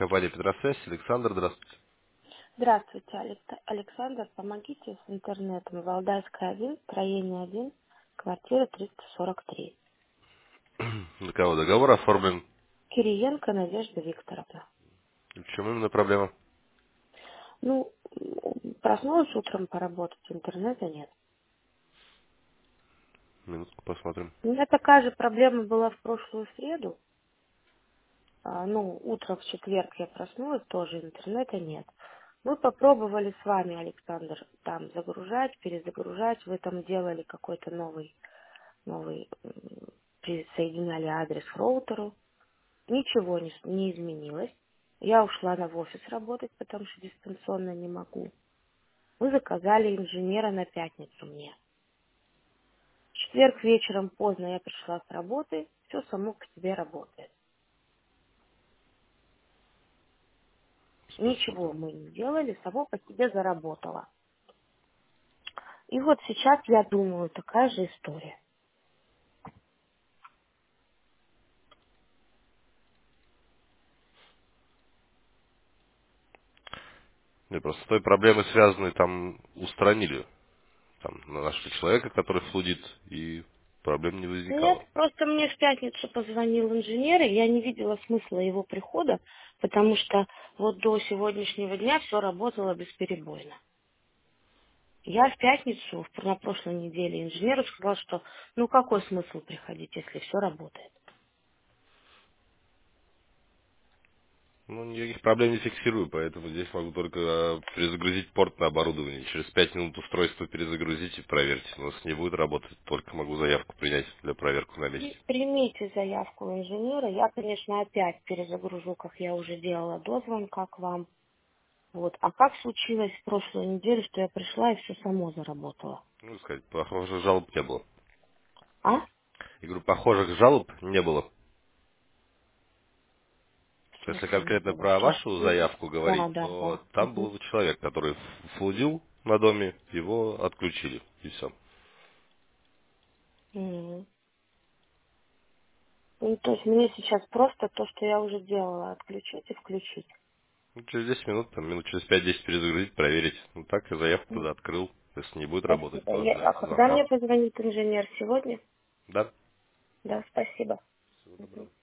Компания Петросвязь, Александр, здравствуйте. Здравствуйте, Александр. Помогите с интернетом. Валдайская 1, строение 1, квартира 343. Для кого договор оформлен? Кириенко Надежда Викторовна. И в чем именно проблема? Ну, проснулась утром поработать, интернета нет. Минутку посмотрим. У меня такая же проблема была в прошлую среду. Утром в четверг я проснулась, тоже интернета нет. Мы попробовали с вами, Александр, там загружать, перезагружать. Вы там делали какой-то новый, присоединяли адрес к роутеру. Ничего не изменилось. Я ушла в офис работать, потому что дистанционно не могу. Мы заказали инженера на пятницу мне. В четверг вечером поздно я пришла с работы, все само по себе работает. Ничего Посмотрим. мы не делали, само по себе заработало. И вот сейчас я думаю, такая же история. Не, просто с той проблемой связанной там устранили. Там нашли человека, который флудит, и проблем не Нет, возникало. просто мне в пятницу позвонил инженер, и я не видела смысла его прихода, потому что вот до сегодняшнего дня все работало бесперебойно. Я в пятницу, на прошлой неделе, инженеру сказал, что ну какой смысл приходить, если все работает. Ну, никаких проблем не фиксирую, поэтому здесь могу только перезагрузить порт на оборудование. Через 5 минут устройство перезагрузите и проверьте. Но если не будет работать, только могу заявку принять для проверки на месте. Примите заявку у инженера. Я, конечно, опять перезагружу, как я уже делала до звонка к вам. Вот. А как случилось в прошлую неделю, что я пришла и все само заработало? Ну, сказать, похожих жалоб не было. А? Я говорю, похожих жалоб не было. В Если смысле не конкретно было? про Сейчас. вашу заявку говорить, Да, да, то да. там был человек, который флудил на доме, его отключили, и все. Мгм. Ну, то есть мне сейчас просто то, что я уже делала, отключить и включить. Ну, через 10 минут, там, минут через 5-10 перезагрузить, проверить. Ну так, и заявку Мгм. тогда открыл. Если не будет работать, Спасибо. то А ожидайте когда звонка. мне позвонит инженер? Сегодня? Да? Да, спасибо. Всего Мгм. доброго.